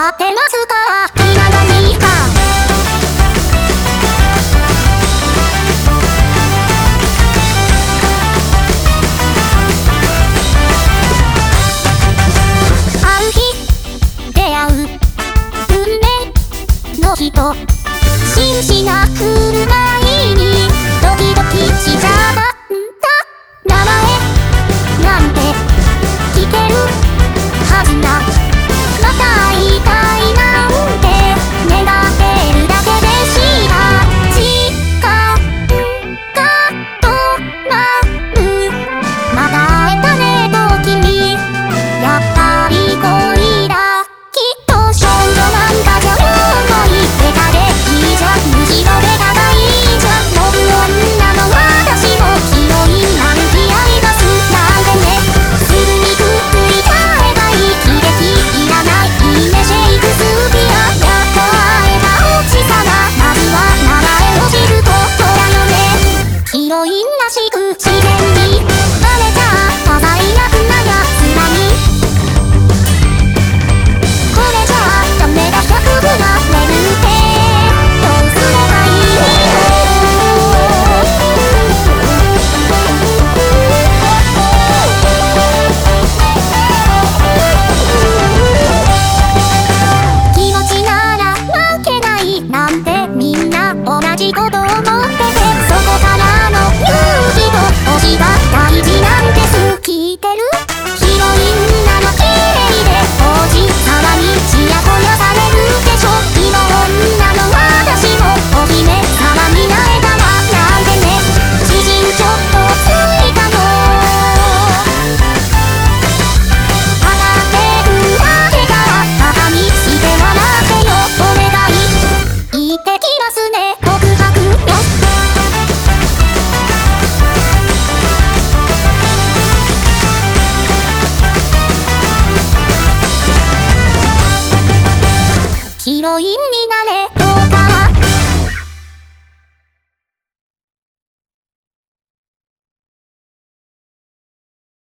かってますか？今何か会う日出会う運命の人真摯な振る舞いにドキドキしちゃったんだ。名前なんて聞けるはずな。また会いたいなんて願ってるだけでした時間が止まる。また会えたねと君やっぱり恋だ。きっと少女なんかじゃないベタでいいじゃんむしろベタがいいじゃん。飛ぶ女の私もヒロインなんてやりますなんてね。すぐにくっついちゃえばいい喜劇いらないいいねシェイクスピア。やっと会えた落ちさがまずは名前を知ることだよね。ヒロインらしく自然にバレちゃ多彩なふなやつらにこれじゃダメだ100ぐられるってどうすればいい気持ちなら負けないなんてみんな同じこと思ってて、そこからの勇気と推しが大事なんです。聞いてる？ヒロインなの綺麗で王子様にちやほやされるでしょ。今女の私もお姫様になれたらなんてね。主人ちょっとついたの当たってるだけからバカにして笑ってよお願い。行ってきますね告白よ。ヒロインになれ